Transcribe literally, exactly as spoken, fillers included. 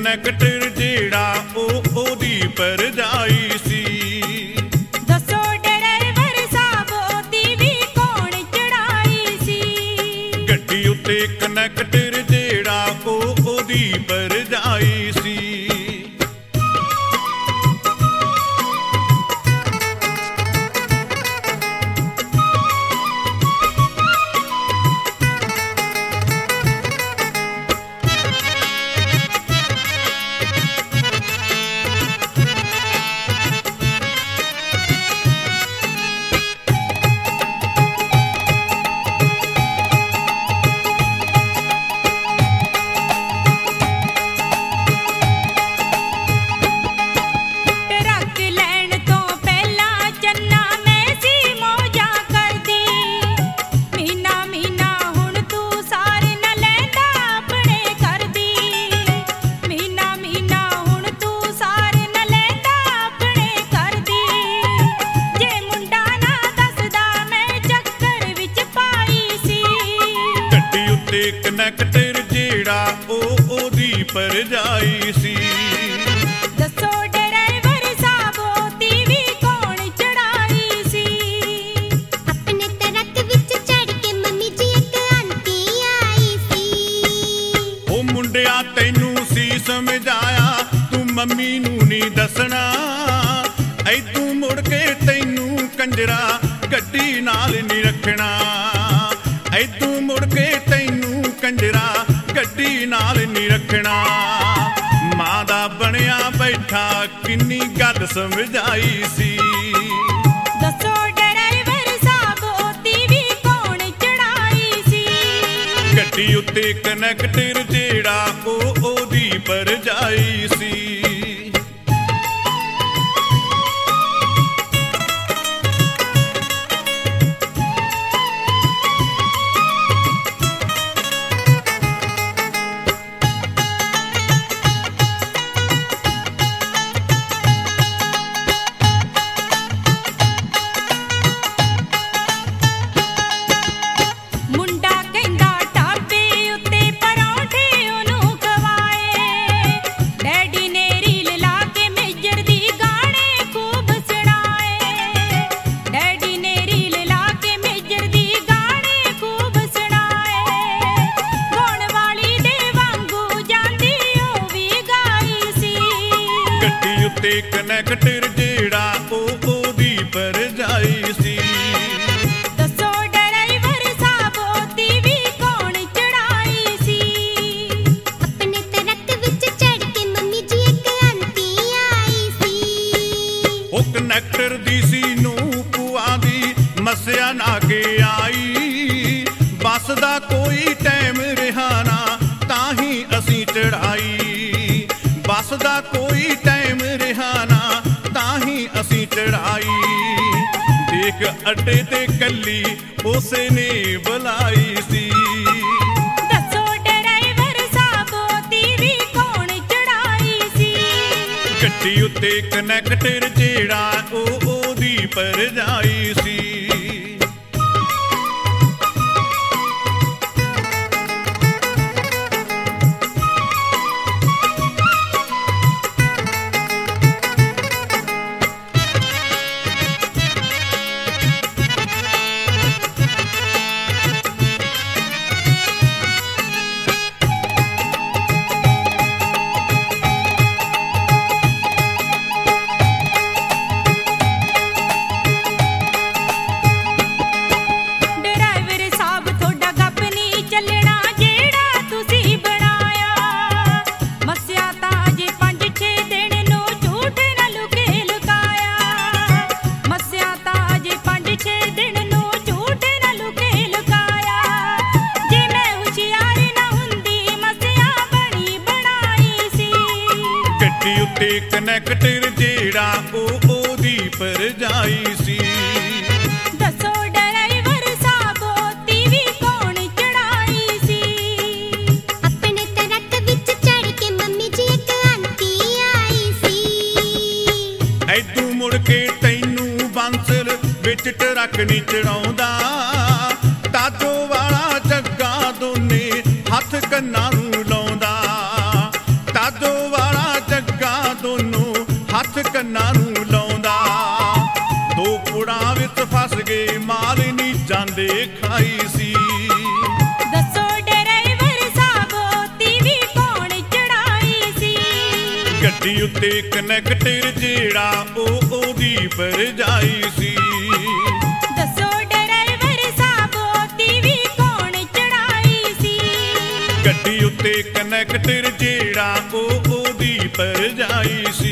Connector ਜਿਹੜਾ ਉਹ ਉਹਦੀ ਭਰਜਾਈ ਸੀ। ਦੱਸੋ ਡਰਾਈਵਰ ਸਾਹਿਬ ਉਹਦੀ ਵੀ ਕੌਣ ਚੜਾਈ ਸੀ। ਗੱਡੀ ਉੱਤੇ ਕਨੈਕਟਰ ਜਿਹੜਾ ਉਹ ਉਹਦੀ ਭਰਜਾਈ ਸੀ। ਕਨੈਕਟਰ ਜਿਹੜਾ ਉਹ ਉਹਦੀ ਭਰਜਾਈ ਸੀ। ਦੱਸੋ ਡਰਾਈਵਰ ਸਾਹਿਬ ਉਹਦੀ ਵੀ ਕੌਣ ਚੜਾਈ ਸੀ। ਆਪਣੇ ਟਰੱਕ ਵਿੱਚ ਚੜ ਕੇ ਮੰਮੀ ਜੀ ਇੱਕ ਆਂਟੀ ਆਈ ਸੀ। ਉਹ ਮੁੰਡਿਆ ਤੈਨੂੰ ਸੀ ਸਮਝਾਇਆ ਤੂੰ ਮੰਮੀ ਨੂੰ ਨਹੀਂ ਦੱਸਣਾ। ਐਦੂ ਮੁੜ ਕੇ ਤੈਨੂੰ ਕੰਜਰਾ ਗੱਡੀ ਨਾਲ ਨਹੀਂ ਰੱਖਣਾ। ਐਦੂ ਮੁੜ ਕੇ ਤੈਨੂੰ ਕੰਜਰਾ ਗੱਡੀ ਨਾਲ ਨਹੀਂ ਰੱਖਣਾ। ਮਾਂ ਦਾ ਬਣਿਆ ਬੈਠਾ ਕਿੰਨੀ ਗੱਲ ਸਮਝਾਈ ਸੀ। ਦੱਸੋ ਡਰਾਈਵਰ ਸਾਹਿਬ ਉਹਦੀ ਵੀ ਕੌਣ ਚੜਾਈ ਸੀ। ਗੱਡੀ ਉੱਤੇ ਕਨੈਕਟਰ ਜਿਹੜਾ ਉਹ ਉਹਦੀ ਭਰਜਾਈ ਸੀ। ਉੱਤੇ ਕਨੈਕਟਰ ਜਿਹੜਾ ਉਹ ਉਹਦੀ ਭਰਜਾਈ ਸੀ। ਦੱਸੋ ਡਰਾਈਵਰ ਸਾਹਿਬ ਉਹਦੀ ਵੀ ਕੌਣ ਚੜਾਈ ਸੀ। ਆਪਣੇ ਟਰੱਕ ਵਿੱਚ ਚੜ ਕੇ ਮੰਮੀ ਜੀ ਇੱਕ ਆਂਟੀ ਆਈ ਸੀ। ਉਹ ਕਨੈਕਟਰ ਦੀ ਸੀ ਨੂੰ ਭੂਆ ਦੀ ਮੱਸਿਆ ਨਾ ਕੇ ਆਈ। ਬੱਸ ਦਾ ਕੋਈ ਟਾਈਮ ਰਿਹਾ ਨਾ ਤਾਂ ਹੀ ਅਸੀਂ ਚੜਾਈ। ਬੱਸ ਦਾ ਕੋਈ ਟਾਈਮ ਰਿਹਾ ਨਾ ਤਾਂ ਹੀ ਅਸੀਂ ਚੜਾਈ। ਦੇਖ ਅੱਡੇ ਤੇ ਕੱਲੀ ਉਸੇ ਨੇ ਬੁਲਾਈ ਸੀ। ਦੱਸੋ ਡਰਾਈਵਰ ਸਾਹਿਬ ਉਹਦੀ ਵੀ ਕੌਣ ਚੜਾਈ ਸੀ। ਗੱਡੀ ਉੱਤੇ ਕਨੈਕਟਰ ਜਿਹੜਾ ਉਹ ਉਹਦੀ ਭਰਜਾਈ ਸੀ। ਉੱਤੇ ਕਨੈਕਟਰ ਜਿਹੜਾ ਉਹ ਉਹਦੀ ਭਰਜਾਈ ਸੀ। ਦੱਸੋ ਡਰਾਈਵਰ ਸਾਹਿਬ ਉਹਦੀ ਵੀ ਕੌਣ ਚੜਾਈ ਸੀ। ਆਪਣੇ ਟਰੱਕ ਵਿੱਚ ਚੜ ਕੇ ਮੰਮੀ ਜੀ ਇੱਕ ਆਂਟੀ ਆਈ ਸੀ। ਐਦੂ ਮੁੜ ਕੇ ਤੈਨੂੰ ਬਾਂਸਲ ਵਿੱਚ ਟਰੱਕ ਨਹੀਂ ਚੜਾਉਂਦਾ। ਤਾਜੋ ਵਾਲਾ ਜੱਗਾ ਦੋਨੇ ਹੱਥ ਕੰਨਾਂ ਨੂੰ ਲਾਉਂਦਾ। ਤਾਜੋ ਕੰਨਾਂ ਨੂੰ ਲਾਉਂਦਾ। ਦੋ ਪੁੜਾਂ ਵਿੱਚ ਫਸ ਗਏ ਮਾਲ ਨੀ ਜਾਂਦੇ ਖਾਈ ਸੀ। ਦੱਸੋ ਡਰਾਈਵਰ ਸਾਹਿਬੋ ਤੀਵੀਂ ਕੌਣ ਚੜਾਈ ਸੀ। ਗੱਡੀ ਉੱਤੇ ਕਨੈਕਟਰ ਜਿਹੜਾ ਉਹ ਉਹਦੀ ਭਰਜਾਈ ਸੀ। ਦੱਸੋ ਡਰਾਈਵਰ ਸਾਹਿਬੋ ਤੀਵੀਂ ਕੌਣ ਚੜਾਈ ਸੀ। ਗੱਡੀ ਉੱਤੇ ਕਨੈਕਟਰ ਜਿਹੜਾ ਉਹ ਉਹਦੀ ਭਰਜਾਈ ਸੀ।